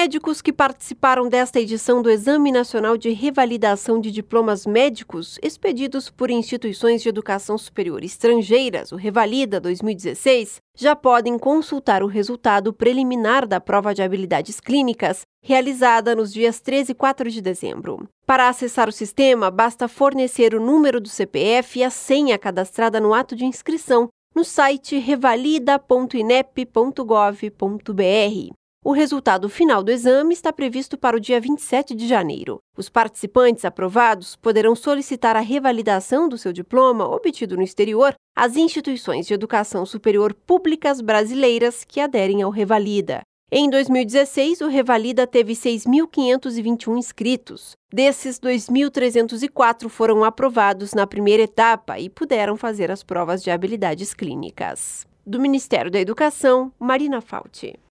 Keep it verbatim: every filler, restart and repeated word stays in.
médicos que participaram desta edição do Exame Nacional de Revalidação de Diplomas Médicos expedidos por instituições de educação superior estrangeiras, o Revalida dois mil e dezesseis, já podem consultar o resultado preliminar da prova de habilidades clínicas, realizada nos dias treze e quatro de dezembro. Para acessar o sistema, basta fornecer o número do C P F e a senha cadastrada no ato de inscrição no site revalida ponto inep ponto gov ponto br. O resultado final do exame está previsto para o dia vinte e sete de janeiro. Os participantes aprovados poderão solicitar a revalidação do seu diploma obtido no exterior às instituições de educação superior públicas brasileiras que aderem ao Revalida. Em dois mil e dezesseis, o Revalida teve seis mil quinhentos e vinte e um inscritos. Desses, dois mil trezentos e quatro foram aprovados na primeira etapa e puderam fazer as provas de habilidades clínicas. Do Ministério da Educação, Marina Fauci.